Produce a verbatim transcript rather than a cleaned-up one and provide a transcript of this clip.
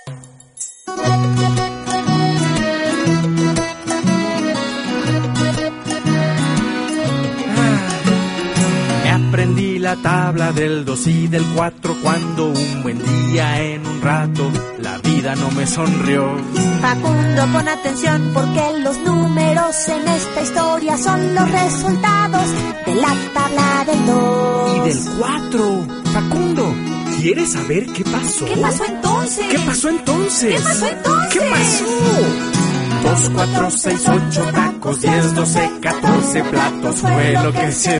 Aprendí la tabla del dos y del cuatro cuando un buen día en un rato la vida no me sonrió. Facundo, pon atención porque los números en esta historia son los resultados de la tabla del dos. Y del cuatro. Facundo, ¿quieres saber qué pasó? ¿Qué pasó entonces? ¿Qué pasó entonces? ¿Qué pasó entonces? ¿Qué pasó? Dos, cuatro, seis, ocho tacos, diez, doce, catorce platos fue lo que se